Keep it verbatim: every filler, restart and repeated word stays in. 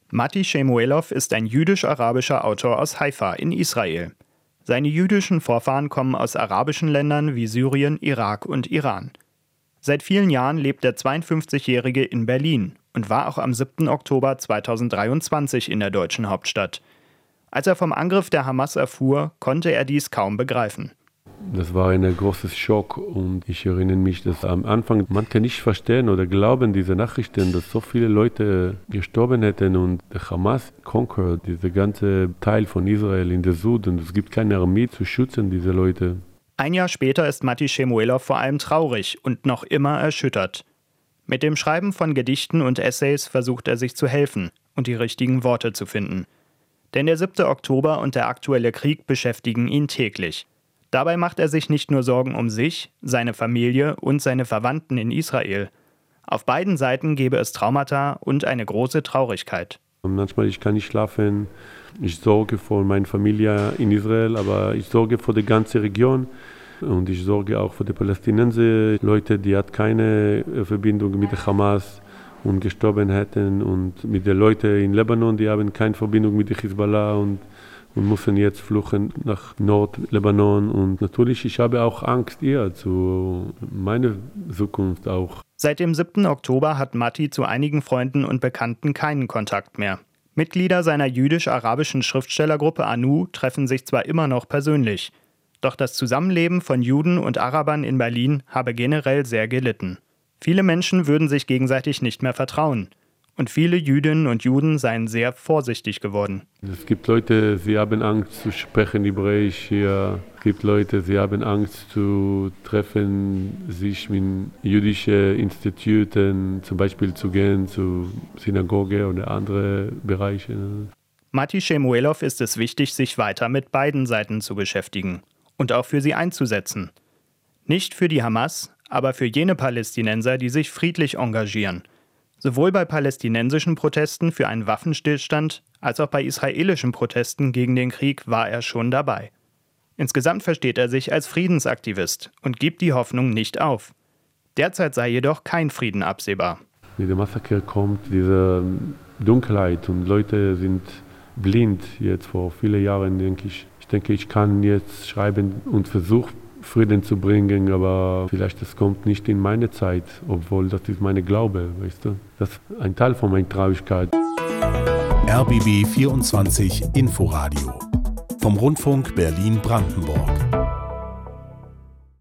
Matti Shemuelov ist ein jüdisch-arabischer Autor aus Haifa in Israel. Seine jüdischen Vorfahren kommen aus arabischen Ländern wie Syrien, Irak und Iran. Seit vielen Jahren lebt der zweiundfünfzigjährige in Berlin und war auch am siebten Oktober zweitausenddreiundzwanzig in der deutschen Hauptstadt. Als er vom Angriff der Hamas erfuhr, konnte er dies kaum begreifen. Das war ein großer Schock und ich erinnere mich, dass am Anfang manche nicht verstehen oder glauben diese Nachrichten, dass so viele Leute gestorben hätten und der Hamas conquered, dieser ganze Teil von Israel in der Süden. Es gibt keine Armee zu schützen, diese Leute. Ein Jahr später ist Matti Shemuelov vor allem traurig und noch immer erschüttert. Mit dem Schreiben von Gedichten und Essays versucht er sich zu helfen und die richtigen Worte zu finden. Denn der siebte Oktober und der aktuelle Krieg beschäftigen ihn täglich. Dabei macht er sich nicht nur Sorgen um sich, seine Familie und seine Verwandten in Israel. Auf beiden Seiten gäbe es Traumata und eine große Traurigkeit. Manchmal ich kann nicht schlafen, ich sorge für meine Familie in Israel, aber ich sorge für die ganze Region und ich sorge auch für die Palästinenser, Leute, die hat keine Verbindung mit der Hamas und gestorben hätten und mit den Leuten in Libanon, die haben keine Verbindung mit der Hisbollah und und müssen jetzt fluchen nach Nordlibanon. Und natürlich, ich habe auch Angst hier zu meiner Zukunft auch. Seit dem siebten Oktober hat Matti zu einigen Freunden und Bekannten keinen Kontakt mehr. Mitglieder seiner jüdisch-arabischen Schriftstellergruppe Anu treffen sich zwar immer noch persönlich, doch das Zusammenleben von Juden und Arabern in Berlin habe generell sehr gelitten. Viele Menschen würden sich gegenseitig nicht mehr vertrauen. Und viele Jüdinnen und Juden seien sehr vorsichtig geworden. Es gibt Leute, sie haben Angst zu sprechen Hebräisch hier. Es gibt Leute, sie haben Angst zu treffen, sich mit jüdischen Instituten, zum Beispiel zu gehen, zur Synagoge oder andere Bereiche. Matti Shemuelov ist es wichtig, sich weiter mit beiden Seiten zu beschäftigen und auch für sie einzusetzen. Nicht für die Hamas, aber für jene Palästinenser, die sich friedlich engagieren. Sowohl bei palästinensischen Protesten für einen Waffenstillstand als auch bei israelischen Protesten gegen den Krieg war er schon dabei. Insgesamt versteht er sich als Friedensaktivist und gibt die Hoffnung nicht auf. Derzeit sei jedoch kein Frieden absehbar. Mit dem Massaker kommt diese Dunkelheit und Leute sind blind jetzt vor vielen Jahren, denke ich. Ich denke, ich kann jetzt schreiben und versuchen, Frieden zu bringen, aber vielleicht das kommt nicht in meine Zeit, obwohl das ist meine Glaube, weißt du. Das ist ein Teil von meiner Traurigkeit. R B B vierundzwanzig Inforadio vom Rundfunk Berlin-Brandenburg.